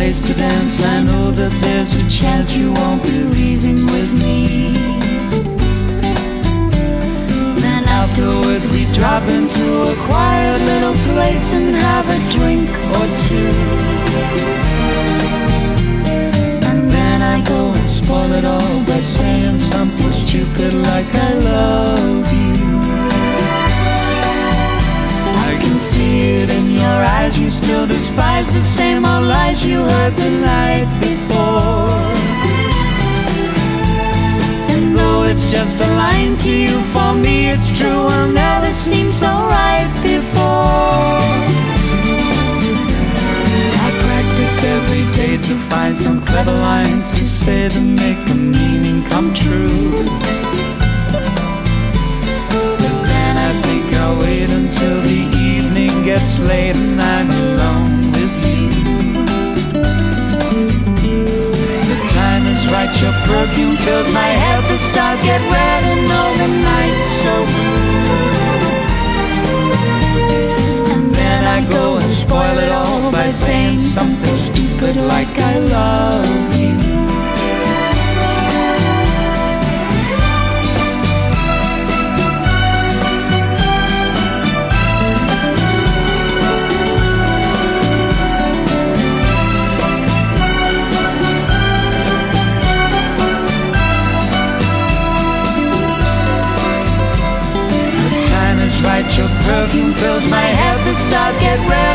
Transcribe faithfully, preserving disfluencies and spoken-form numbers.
place to dance. I know that there's a chance you won't be leaving with me. Then afterwards we drop into a quiet little place and have a drink or two. And then I go and spoil it all by saying something stupid like I love you. I can see it in your eyes, you still despise the same old lies you heard the night before. And though it's just a line to you, for me it's true, will never seem so right before. I practice every day to find some clever lines to say to make the meaning come true. But then I think I'll wait until the evening gets late and I'm alone with you. The time is right, your perfume fills my head, the stars get red and all the night's so blue. And then I go and spoil it all by saying something stupid like I love you. Right, your perfume fills my head, the stars get red